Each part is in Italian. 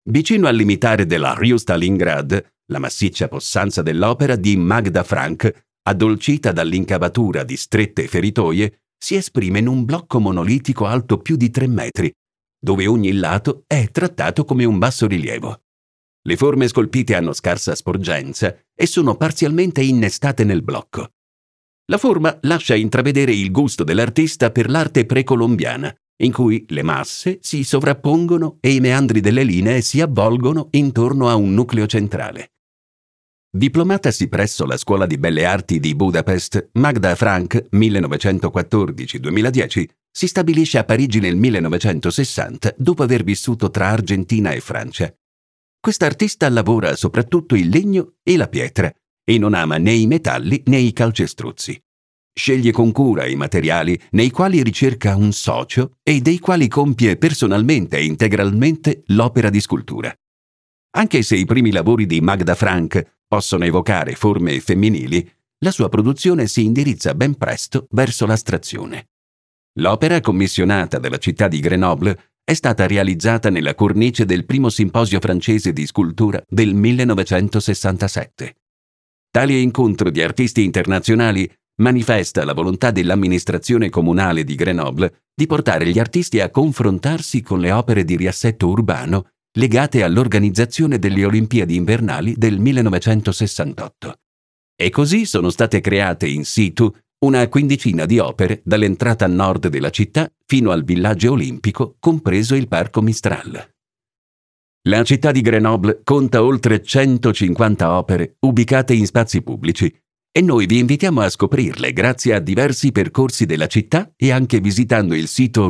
Vicino al limitare della Rue Stalingrad, la massiccia possanza dell'opera di Magda Frank, addolcita dall'incavatura di strette feritoie, si esprime in un blocco monolitico alto più di 3 metri, dove ogni lato è trattato come un bassorilievo. Le forme scolpite hanno scarsa sporgenza e sono parzialmente innestate nel blocco. La forma lascia intravedere il gusto dell'artista per l'arte precolombiana, in cui le masse si sovrappongono e i meandri delle linee si avvolgono intorno a un nucleo centrale. Diplomatasi presso la Scuola di Belle Arti di Budapest, Magda Frank, 1914-2010, si stabilisce a Parigi nel 1960 dopo aver vissuto tra Argentina e Francia. Quest'artista lavora soprattutto il legno e la pietra e non ama né i metalli né i calcestruzzi. Sceglie con cura i materiali nei quali ricerca un socio e dei quali compie personalmente e integralmente l'opera di scultura. Anche se i primi lavori di Magda Frank possono evocare forme femminili, la sua produzione si indirizza ben presto verso l'astrazione. L'opera, commissionata dalla città di Grenoble, è stata realizzata nella cornice del primo simposio francese di scultura del 1967. Tale incontro di artisti internazionali manifesta la volontà dell'amministrazione comunale di Grenoble di portare gli artisti a confrontarsi con le opere di riassetto urbano legate all'organizzazione delle Olimpiadi invernali del 1968. E così sono state create in situ una quindicina di opere dall'entrata a nord della città fino al villaggio olimpico, compreso il Parco Mistral. La città di Grenoble conta oltre 150 opere ubicate in spazi pubblici e noi vi invitiamo a scoprirle grazie a diversi percorsi della città e anche visitando il sito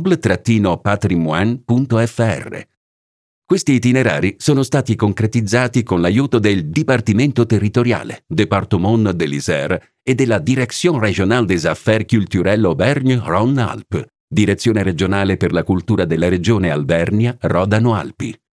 grenoble-patrimoine.fr. Questi itinerari sono stati concretizzati con l'aiuto del Dipartimento territoriale, Département de l'Isère, e della Direction régionale des affaires culturelles Auvergne-Rhône-Alpes, Direzione regionale per la cultura della regione Alvernia-Rodano-Alpi.